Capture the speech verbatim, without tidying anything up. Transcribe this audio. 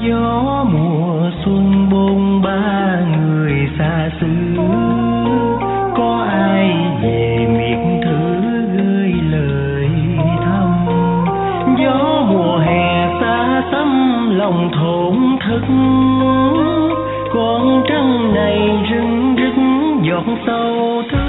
Gió mùa xuân bôn ba người xa xứ, có ai về miệt thử gửi lời thăm. Gió mùa hè xa xăm lòng thổn thức, con trăng này rưng rức giọt sâu thứ